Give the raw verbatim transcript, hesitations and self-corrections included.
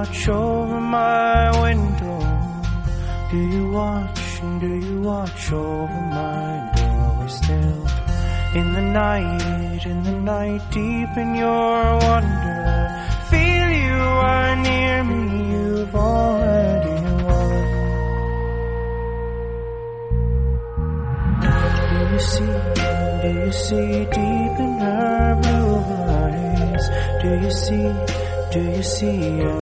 watch over my window? Do you watch and do you watch over my doorway still? In the night, in the night, deep in your wonder, feel you are near me, you've already won. Do you see, do you see deep in her blue eyes? Do you see, do you see a